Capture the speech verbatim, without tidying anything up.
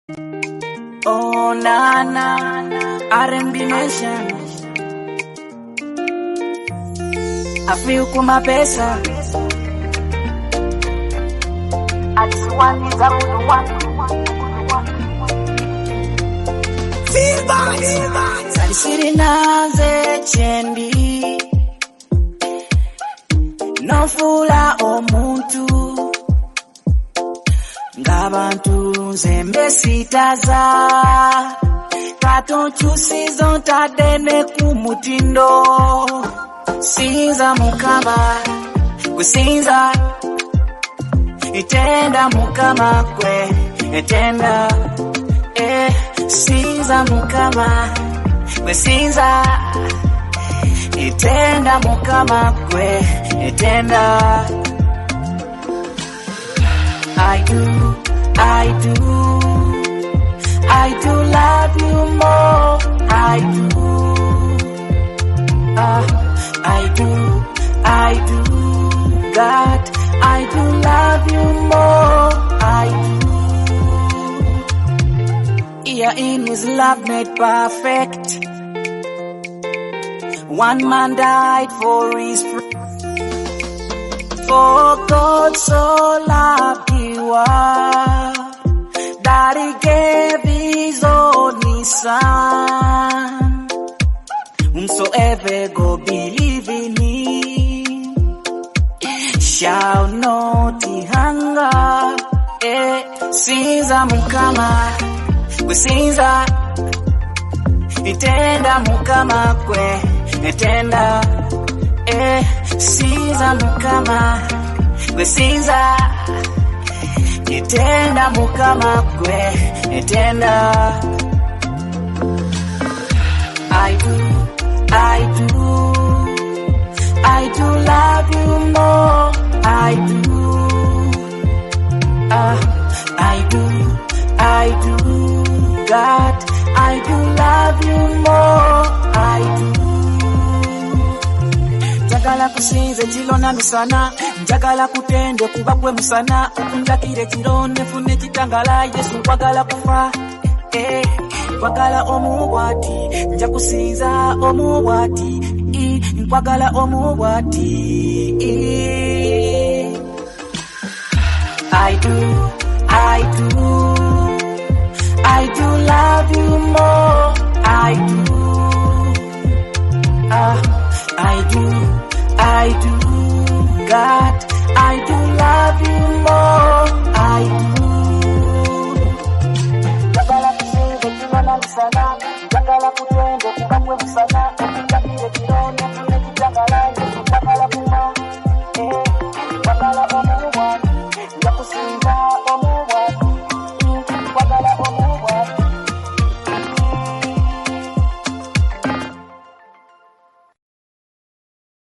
Oh na na, R and B Nation. I feel kuma pesa. I just want it, I would want it. Feel bad, feel bad. Sari naze chendi. No fula omuntu. Ngabantu nzembe sitaza. Katon chusizo ntadene kumutindo. Sinza mukama, kusinza. Itenda mukama kwe, itenda. Eh, sinza mukama, kusinza. Itenda mukama kwe, itenda. I do, I do, I do love you more. I do, ah, I do, I do, God, I do love you more. I do. Yeah, in His love made perfect. One man died for His friend. For God so loved the world that He gave His only Son. Whomsoever go believe in Him shall not hunger. Eh, sinza mukama, we sinza. Itenda mukama kwe, itenda. Eh, sinza mukama, we sinza. Itenda mukama kwe, itenda. I do, I do, I do love you more. I do, ah, I do, I do, God, I do love you more. I do. Njagala kusinze chilona misana, njagala kutende kuba kwe musana, okundakire chilone fune chitangala Yesu kwagala kufa. Eh, kwagala omuwati, nja kusinza omuwati, i kwagala omuwati. I do, I do, I do love you more. I do, ah, I do, I do, God, I do love you more. I do. Jagala kusinze chilona misana, jagala kutende kukamwe musana.